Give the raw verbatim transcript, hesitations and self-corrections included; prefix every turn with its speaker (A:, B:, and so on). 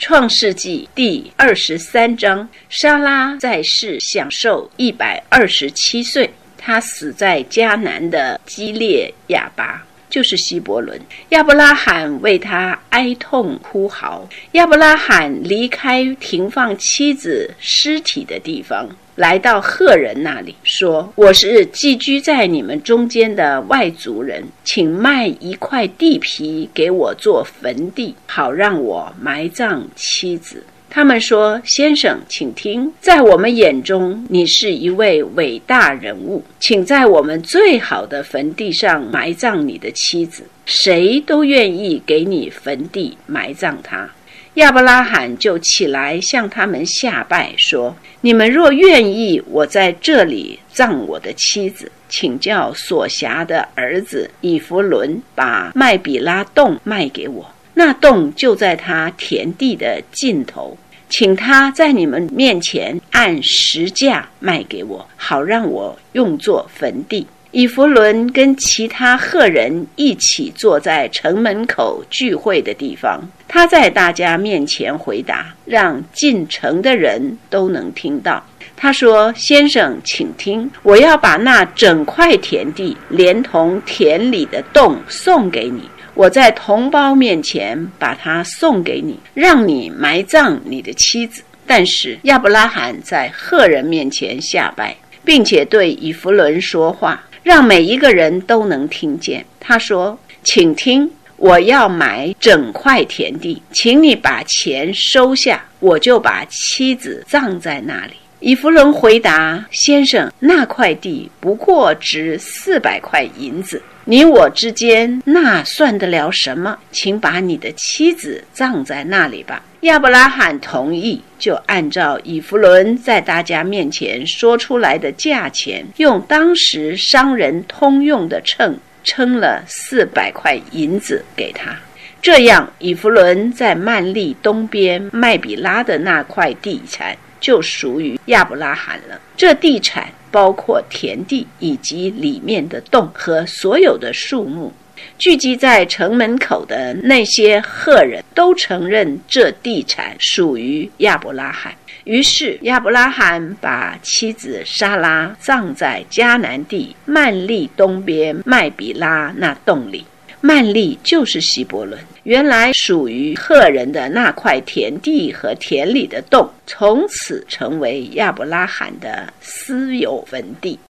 A: 创世纪第二十三章，莎拉在世享受一百二十七岁，她死在迦南的基列亚巴，就是希伯伦。亚伯拉罕为他哀痛哭嚎。亚伯拉罕离开停放妻子尸体的地方，来到赫人那里，说：我是寄居在你们中间的外族人，请卖一块地皮给我做坟地，好让我埋葬妻子。他们说：先生，请听，在我们眼中你是一位伟大人物，请在我们最好的坟地上埋葬你的妻子，谁都愿意给你坟地埋葬她。亚伯拉罕就起来向他们下拜，说：你们若愿意我在这里葬我的妻子，请叫所辖的儿子以弗伦把麦比拉洞卖给我，那洞就在他田地的尽头，请他在你们面前按十价卖给我，好让我用作坟地。以弗伦跟其他赫人一起坐在城门口聚会的地方，他在大家面前回答，让进城的人都能听到。他说：先生，请听，我要把那整块田地连同田里的洞送给你，我在同胞面前把它送给你，让你埋葬你的妻子。但是亚伯拉罕在赫人面前下拜，并且对以弗伦说话，让每一个人都能听见。他说：请听，我要买整块田地，请你把钱收下，我就把妻子葬在那里。以弗伦回答：先生，那块地不过值四百块银子，你我之间那算得了什么？请把你的妻子葬在那里吧。亚伯拉罕同意，就按照以弗伦在大家面前说出来的价钱，用当时商人通用的秤称了四百块银子给他。这样，以弗伦在曼利东边麦比拉的那块地产就属于亚伯拉罕了。这地产包括田地以及里面的洞和所有的树木。聚集在城门口的那些赫人都承认这地产属于亚伯拉罕。于是亚伯拉罕把妻子莎拉葬在迦南地曼利东边麦比拉那洞里。曼利就是希伯伦，原来属于赫人的那块田地和田里的洞，从此成为亚伯拉罕的私有坟地。